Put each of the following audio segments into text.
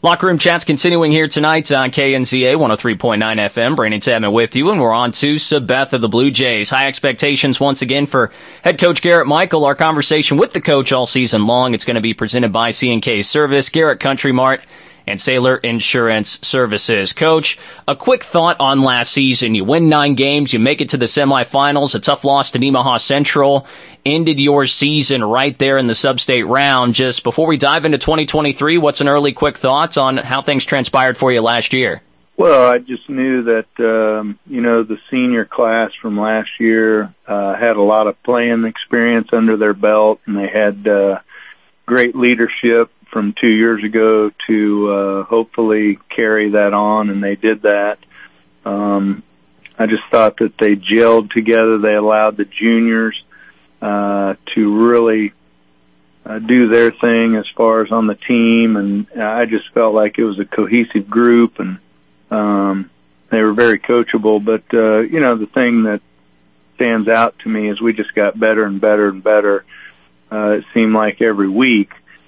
Locker Room Chat's continuing here tonight on KNZA 103.9 FM. Brandon Chapman with you, and we're on to Sabetha, the Blue Jays. High expectations once again for head coach Garrett Michael. Our conversation with the coach all season long, it's going to be presented by C&K Service, Garrett Country Mart, and Sailor Insurance Services. Coach, a quick thought on last season. You win 9 games, you make it to the semifinals, a tough loss to Nemaha Central. Ended your season right there in the sub-state round. Just before we dive into 2023, what's an early quick thoughts on how things transpired for you last year? Well, I just knew that, the senior class from last year had a lot of playing experience under their belt, and they had great leadership from 2 years ago to hopefully carry that on, and they did that. I just thought that they gelled together. They allowed the juniors to really do their thing as far as on the team, and I just felt like it was a cohesive group, and they were very coachable. But, the thing that stands out to me is we just got better and better and better. It seemed like every week.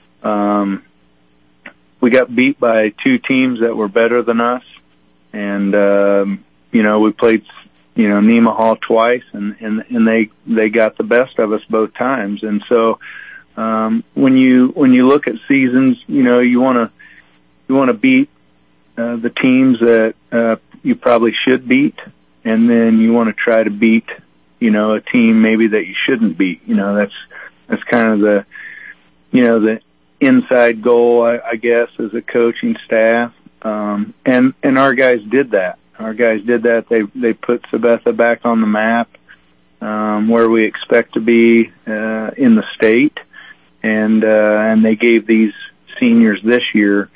We got beat by 2 teams that were better than us, and, we played Nemaha twice, and they got the best of us both times. And so when you look at seasons, you want to beat the teams that you probably should beat, and then you want to try to beat a team maybe that you shouldn't beat. That's kind of the inside goal, I guess, as a coaching staff. And our guys did that. They put Sabetha back on the map, where we expect to be in the state, and they gave these seniors this year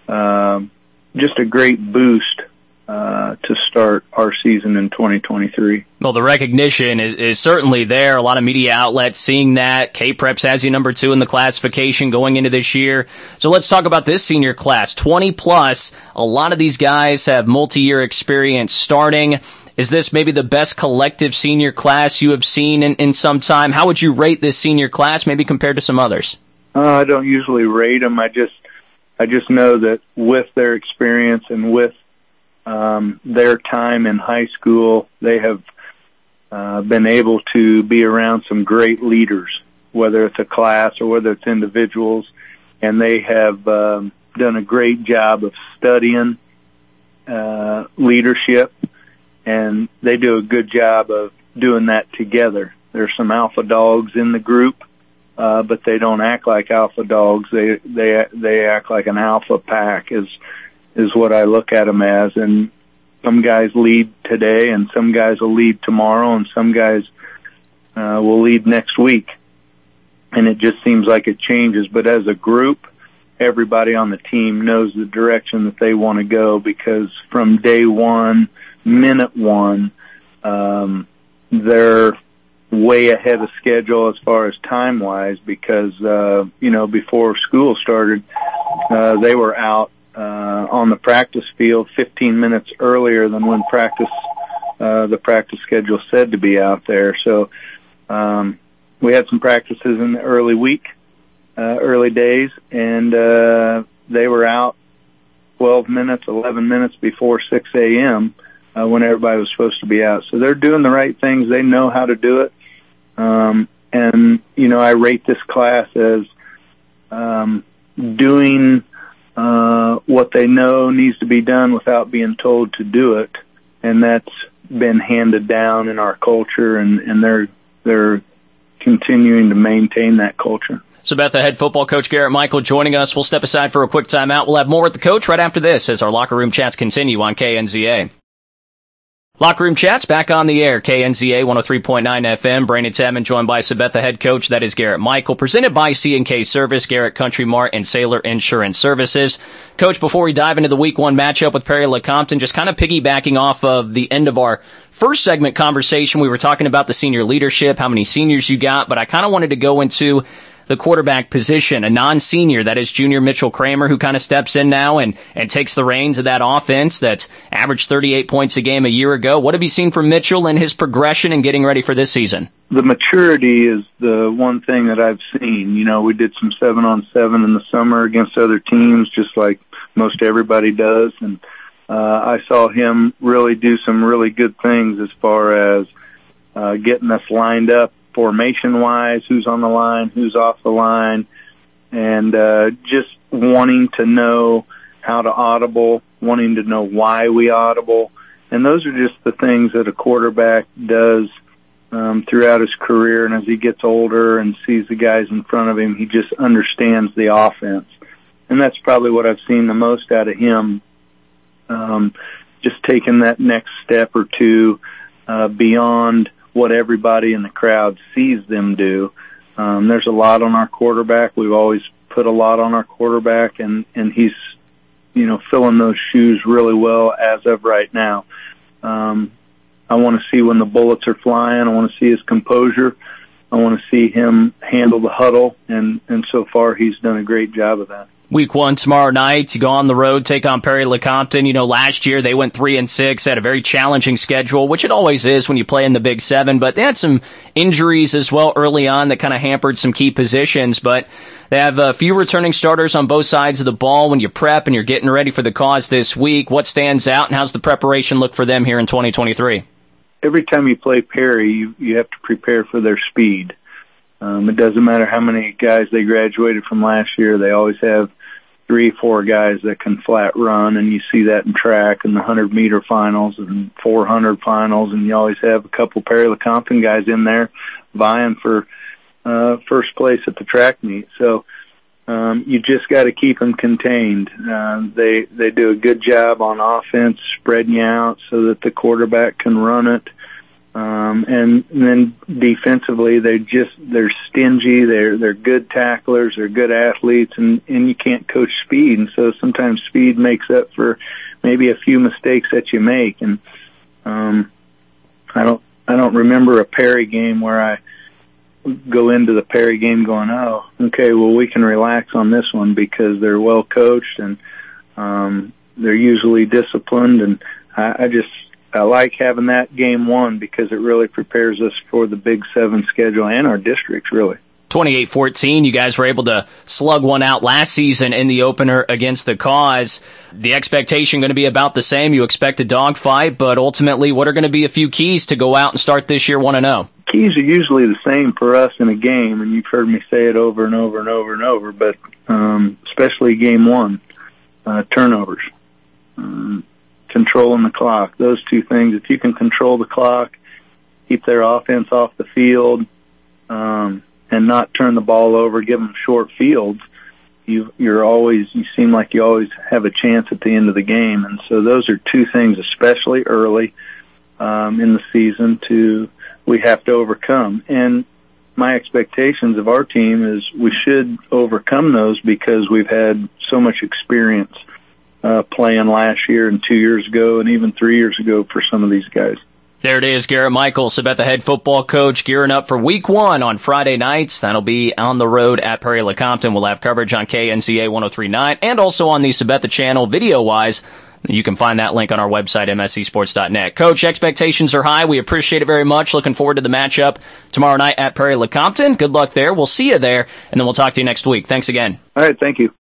just a great boost to start our season in 2023. Well, the recognition is certainly there. A lot of media outlets seeing that. K-Preps has you number 2 in the classification going into this year. So let's talk about this senior class, 20+. A lot of these guys have multi-year experience starting. Is this maybe the best collective senior class you have seen in some time? How would you rate this senior class, maybe compared to some others? I don't usually rate them. I just know that with their experience and with their time in high school, they have been able to be around some great leaders, whether it's a class or whether it's individuals, and they have done a great job of studying leadership, and they do a good job of doing that together. There's some alpha dogs in the group, but they don't act like alpha dogs. They act like an alpha pack is what I look at them as. And some guys lead today, and some guys will lead tomorrow, and some guys will lead next week. And it just seems like it changes. But as a group, everybody on the team knows the direction that they want to go, because from day one, minute one, they're way ahead of schedule as far as time-wise, because, before school started, they were out on the practice field 15 minutes earlier than when the practice schedule said to be out there. So we had some practices in the early days, and they were out 12 minutes, 11 minutes before 6 a.m. When everybody was supposed to be out. So they're doing the right things. They know how to do it. And, I rate this class as doing what they know needs to be done without being told to do it. And that's been handed down in our culture, and they're continuing to maintain that culture. Sabetha head football coach Garrett Michael joining us. We'll step aside for a quick timeout. We'll have more with the coach right after this as our Locker Room Chats continue on KNZA. Locker Room Chats back on the air, KNZA 103.9 FM. Brandon Chapman joined by Sabetha head coach, that is Garrett Michael, presented by C&K Service, Garrett Country Mart, and Sailor Insurance Services. Coach, before we dive into the Week 1 matchup with Perry-LeCompton, just kind of piggybacking off of the end of our first segment conversation, we were talking about the senior leadership, how many seniors you got, but I kind of wanted to go into the quarterback position, a non-senior, that is junior Mitchell Kramer, who kind of steps in now and takes the reins of that offense that averaged 38 points a game a year ago. What have you seen from Mitchell and his progression and getting ready for this season? The maturity is the one thing that I've seen. We did some 7-on-7 in the summer against other teams, just like most everybody does. And I saw him really do some really good things as far as getting us lined up formation-wise, who's on the line, who's off the line, and just wanting to know how to audible, wanting to know why we audible. And those are just the things that a quarterback does throughout his career. And as he gets older and sees the guys in front of him, he just understands the offense. And that's probably what I've seen the most out of him, just taking that next step or two beyond what everybody in the crowd sees them do. There's a lot on our quarterback. We've always put a lot on our quarterback, and he's, filling those shoes really well as of right now. I want to see when the bullets are flying. I want to see his composure. I want to see him handle the huddle, and so far he's done a great job of that. Week 1 tomorrow night, you go on the road, take on Perry Lecompton. Last year they went 3-6, had a very challenging schedule, which it always is when you play in the Big 7, but they had some injuries as well early on that kind of hampered some key positions, but they have a few returning starters on both sides of the ball. When you prep and you're getting ready for the Cause this week, what stands out and how's the preparation look for them here in 2023? Every time you play Perry, you have to prepare for their speed. It doesn't matter how many guys they graduated from last year. They always have 3-4 guys that can flat run, and you see that in track and the 100-meter finals and 400 finals, and you always have a couple Perry Lecompton guys in there vying for first place at the track meet. So you just got to keep them contained. They do a good job on offense, spreading you out so that the quarterback can run it. And then defensively, they're stingy. They're good tacklers. They're good athletes, and you can't coach speed. And so sometimes speed makes up for maybe a few mistakes that you make. And I don't remember a Perry game where I go into the Perry game going, oh, okay, well, we can relax on this one because they're well coached and they're usually disciplined. And I like having that game 1 because it really prepares us for the Big 7 schedule and our districts, really. 28-14, you guys were able to slug one out last season in the opener against the Cause. The expectation going to be about the same. You expect a dogfight, but ultimately, what are going to be a few keys to go out and start this year 1-0? Keys are usually the same for us in a game, and you've heard me say it over and over and over and over, but especially game 1, turnovers. Controlling the clock. Those two things, if you can control the clock, keep their offense off the field, and not turn the ball over, give them short fields, you seem like you always have a chance at the end of the game. And so those are two things, especially early in the season, we have to overcome. And my expectations of our team is we should overcome those because we've had so much experience playing last year and 2 years ago and even 3 years ago for some of these guys. There it is, Garrett Michael, Sabetha head football coach, gearing up for Week 1 on Friday nights. That'll be on the road at Perry Lecompton. We'll have coverage on KNZA 103.9 and also on the Sabetha channel video-wise. You can find that link on our website, mscsports.net. Coach, expectations are high. We appreciate it very much. Looking forward to the matchup tomorrow night at Perry Lecompton. Good luck there. We'll see you there, and then we'll talk to you next week. Thanks again. All right, thank you.